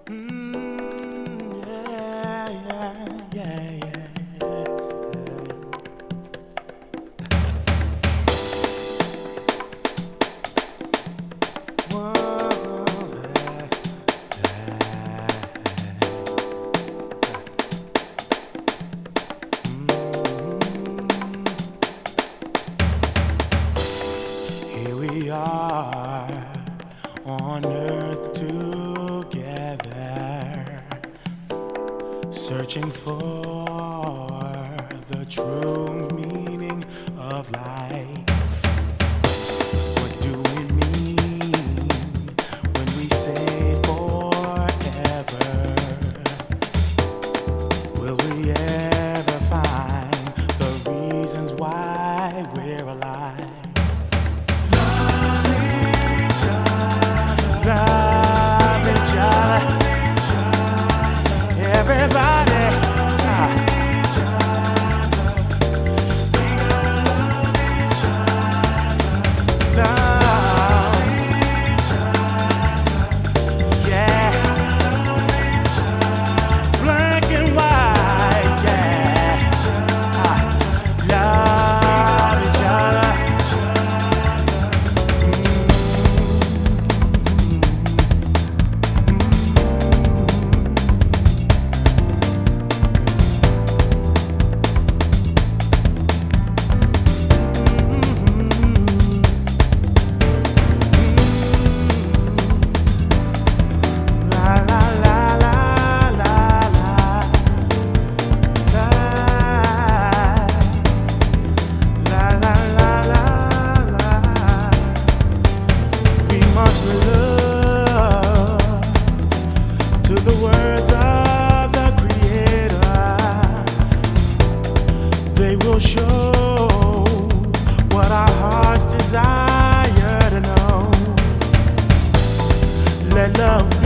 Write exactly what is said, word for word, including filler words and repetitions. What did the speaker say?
Mm, yeah, yeah, yeah, yeah. Whoa, yeah, yeah. Mm. Here we are on earth together, searching for the true meaning of life. What do we mean when we say forever? Will we ever find the reasons why we're alive? Love each other, everybody. Love, yeah. Black and white, yeah. Love each other. The words of the Creator, they will show what our hearts desire to know. Let love